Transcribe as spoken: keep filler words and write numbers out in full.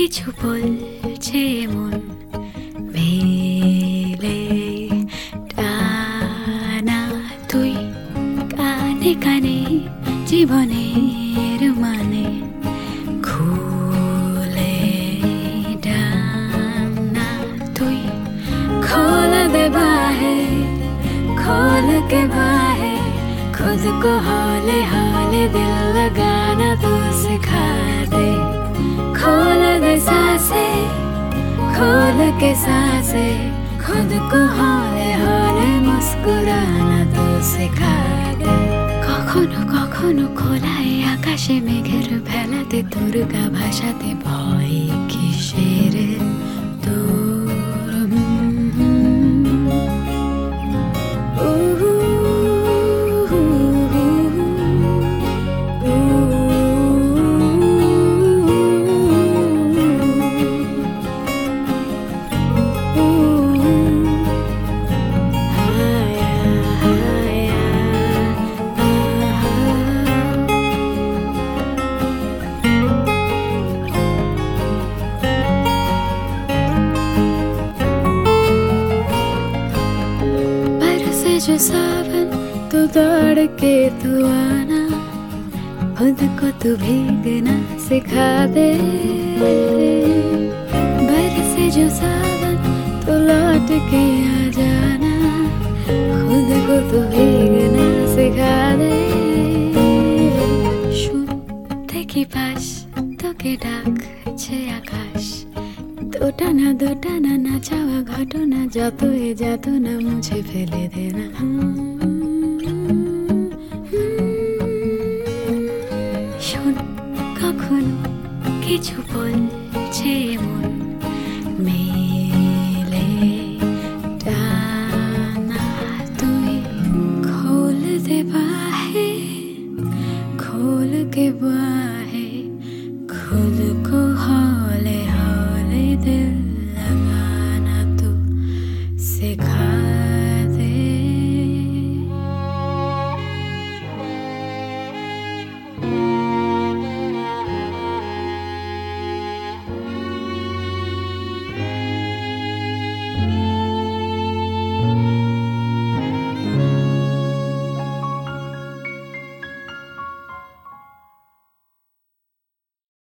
কিছু বলছে মন মেলে টানা তুই কানে কানে জীবনের মানে খুলে ডানা তুই खोल दे बाहें खोल के बाहें खुद को हौले हौले दिल लगाना तू सिखा दे खोल दे सांसें खोल के सांसें खुद को हौले हौले मुस्कुराना तू सिखा दे কখনো কখনো খোলায় আকাশে মেঘের ভেলাতে তোর গা ভাষাতে ভয় কিসের তোর जो सावन तो दौड़ के तू आना खुद को तू भीगना सिखा दे बरसे जो सावन तो लौट के आ जाना खुद को तू भीगना सिखा दे শুনতে কি পাস তোকে ডাকছে আকাশ দোটানা দোটানা না চাওয়া ঘটনা যত এ যাত না মুছে ফেলে দে না শোন কখনো কিছু বল